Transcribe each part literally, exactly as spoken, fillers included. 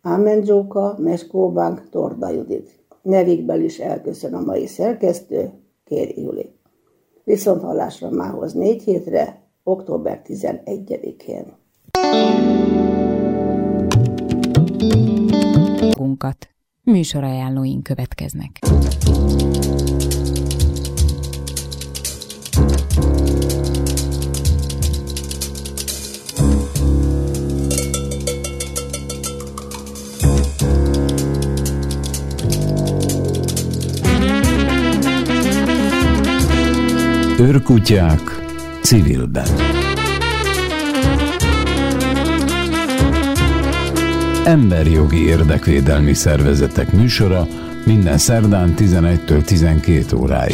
Ámen Zsóka, Meskó Bank, Torda Judit. Nevikből is elköszön a mai szerkesztő, Kéri Juli. Viszont hallásra mához négy hétre, október tizenegyedikén. Magunkat. Műsorajánlóink következnek. Őrkutyák civilben. Emberjogi érdekvédelmi szervezetek műsora minden szerdán tizenegytől tizenkét óráig.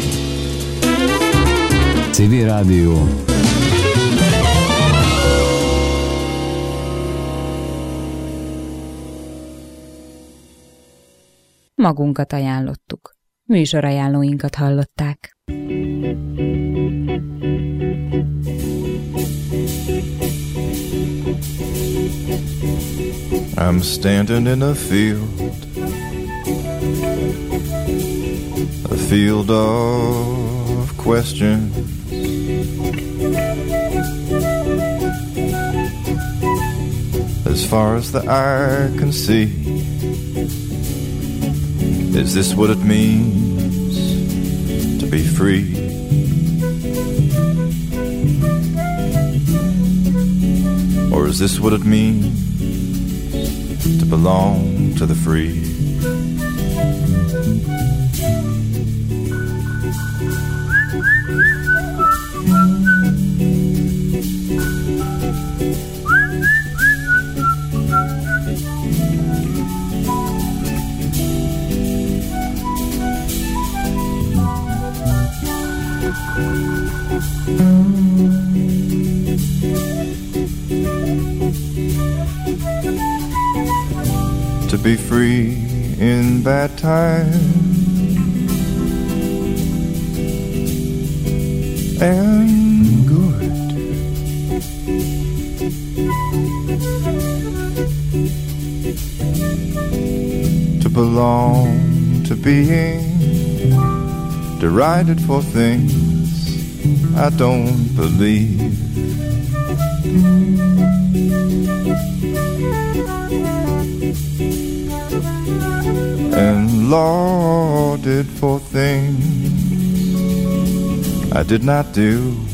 Civil Rádió. Magunkat ajánlottuk. Műsorajánlóinkat hallották. I'm standing in a field, a field of questions. As far as the eye can see, is this what it means to be free? Or is this what it means to belong to the free? To be free in bad times and good, to belong to being derided for things I don't believe, and lauded for things I did not do.